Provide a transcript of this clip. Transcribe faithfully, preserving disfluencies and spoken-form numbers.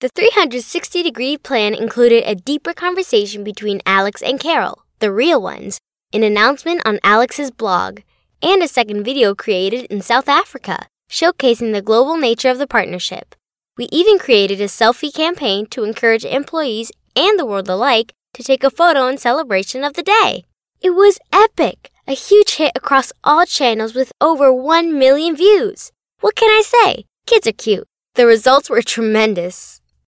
The three hundred sixty degree plan included a deeper conversation between Alex and Carol, the real ones, an announcement on Alex's blog, and a second video created in South Africa, showcasing the global nature of the partnership. We even created a selfie campaign to encourage employees and the world alike to take a photo in celebration of the day. It was epic, a huge hit across all channels with over one million views. What can I say? Kids are cute. The results were tremendous.